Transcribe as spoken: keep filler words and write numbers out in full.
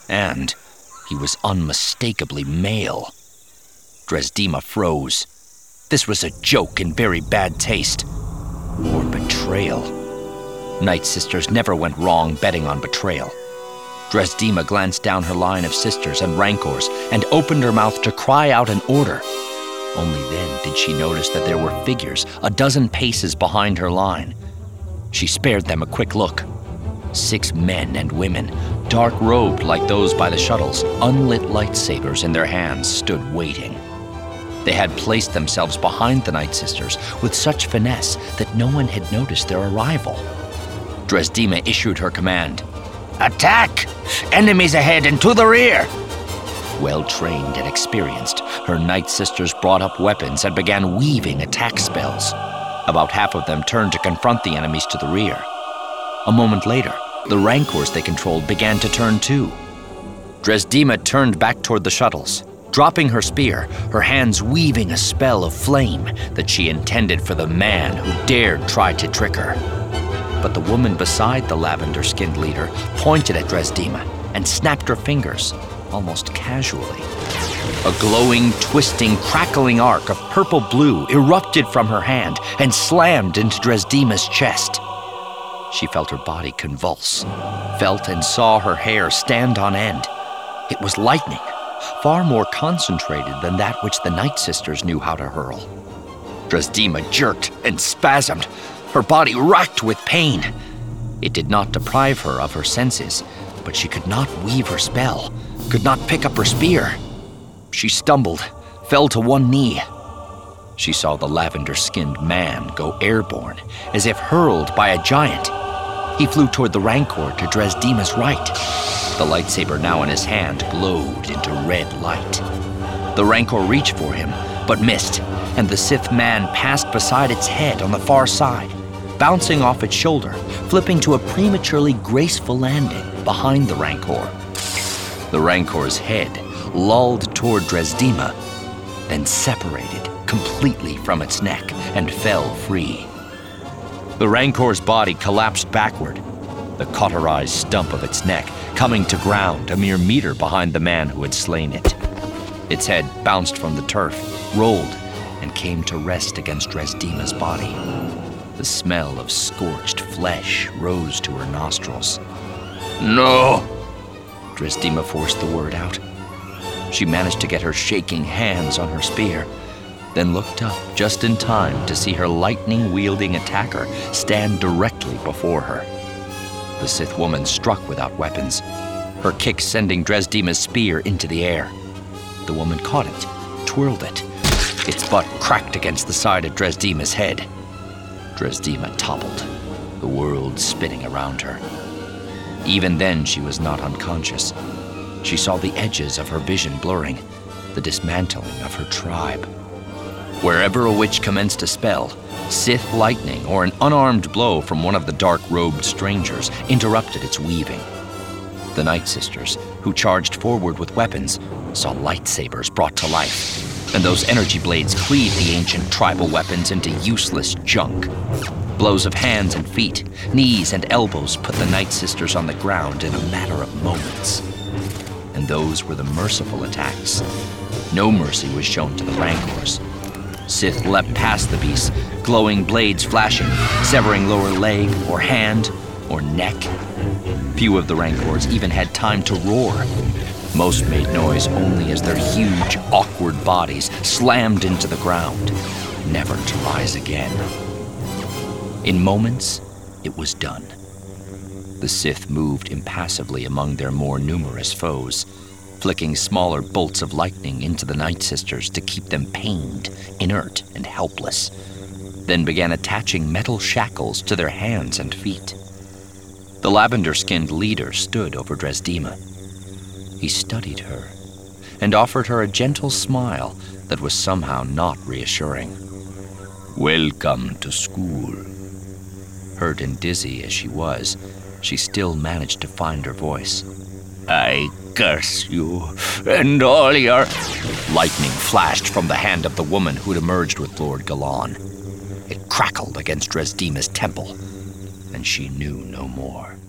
And he was unmistakably male. Dresdema froze. This was a joke in very bad taste. Or betrayal. Night Sisters never went wrong betting on betrayal. Dresdema glanced down her line of sisters and rancors and opened her mouth to cry out an order. Only then did she notice that there were figures a dozen paces behind her line. She spared them a quick look. Six men and women, dark-robed like those by the shuttles, unlit lightsabers in their hands, stood waiting. They had placed themselves behind the Night Sisters with such finesse that no one had noticed their arrival. Dresdema issued her command. "Attack! Enemies ahead and to the rear!" Well-trained and experienced, her Night Sisters brought up weapons and began weaving attack spells. About half of them turned to confront the enemies to the rear. A moment later, the rancors they controlled began to turn too. Dresdema turned back toward the shuttles, dropping her spear, her hands weaving a spell of flame that she intended for the man who dared try to trick her. But the woman beside the lavender-skinned leader pointed at Dresdema and snapped her fingers, almost casually. A glowing, twisting, crackling arc of purple-blue erupted from her hand and slammed into Dresdema's chest. She felt her body convulse, felt and saw her hair stand on end. It was lightning, far more concentrated than that which the Night Sisters knew how to hurl. Dresdema jerked and spasmed, her body racked with pain. It did not deprive her of her senses, but she could not weave her spell, could not pick up her spear. She stumbled, fell to one knee. She saw the lavender-skinned man go airborne, as if hurled by a giant. He flew toward the rancor to Dresdema's right. The lightsaber now in his hand glowed into red light. The rancor reached for him, but missed, and the Sith man passed beside its head on the far side, bouncing off its shoulder, flipping to a prematurely graceful landing behind the rancor. The rancor's head lulled toward Dresdema, then separated completely from its neck and fell free. The rancor's body collapsed backward, the cauterized stump of its neck coming to ground a mere meter behind the man who had slain it. Its head bounced from the turf, rolled, and came to rest against Dresdema's body. The smell of scorched flesh rose to her nostrils. "No!" Dresdema forced the word out. She managed to get her shaking hands on her spear, then looked up just in time to see her lightning-wielding attacker stand directly before her. The Sith woman struck without weapons, her kick sending Dresdema's spear into the air. The woman caught it, twirled it. Its butt cracked against the side of Dresdema's head. Dresdema toppled, the world spinning around her. Even then, she was not unconscious. She saw the edges of her vision blurring, the dismantling of her tribe. Wherever a witch commenced a spell, Sith lightning or an unarmed blow from one of the dark-robed strangers interrupted its weaving. The Night Sisters, who charged forward with weapons, saw lightsabers brought to life, and those energy blades cleaved the ancient tribal weapons into useless junk. Blows of hands and feet, knees and elbows put the Night Sisters on the ground in a matter of moments. And those were the merciful attacks. No mercy was shown to the rancors. Sith leapt past the beasts, glowing blades flashing, severing lower leg or hand or neck. Few of the rancors even had time to roar. Most made noise only as their huge, awkward bodies slammed into the ground, never to rise again. In moments, it was done. The Sith moved impassively among their more numerous foes, flicking smaller bolts of lightning into the Night Sisters to keep them pained, inert, and helpless, then began attaching metal shackles to their hands and feet. The lavender-skinned leader stood over Dresdema. He studied her and offered her a gentle smile that was somehow not reassuring. "Welcome to school." Hurt and dizzy as she was, she still managed to find her voice. "I curse you and all your..." Lightning flashed from the hand of the woman who'd emerged with Lord Galan. It crackled against Dresdema's temple, and she knew no more.